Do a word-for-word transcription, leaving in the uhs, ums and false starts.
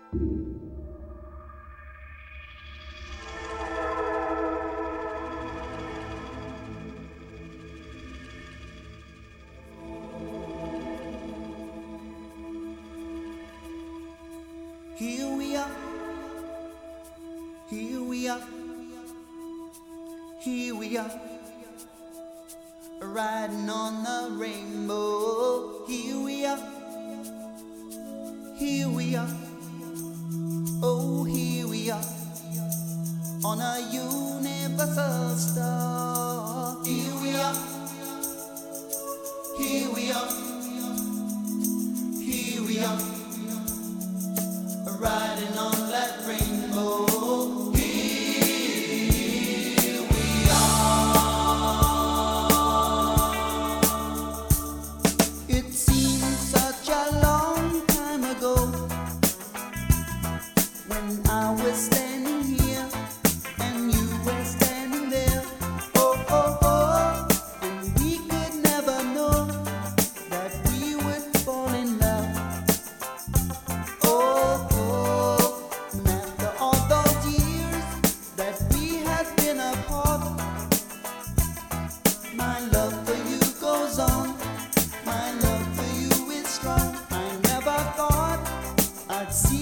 Here we are, here we are, here we are, riding on the rainbow. Here we are, here we are, oh here we are, on a universal star. Here we are, here we are, here we are, riding on that rainbow. Here we are. It seems such a long time ago when I was standing here and you were standing there. Oh, oh, oh, and we could never know that we would fall in love. Oh, my love for you goes on. My love for you is strong. I never thought I'd see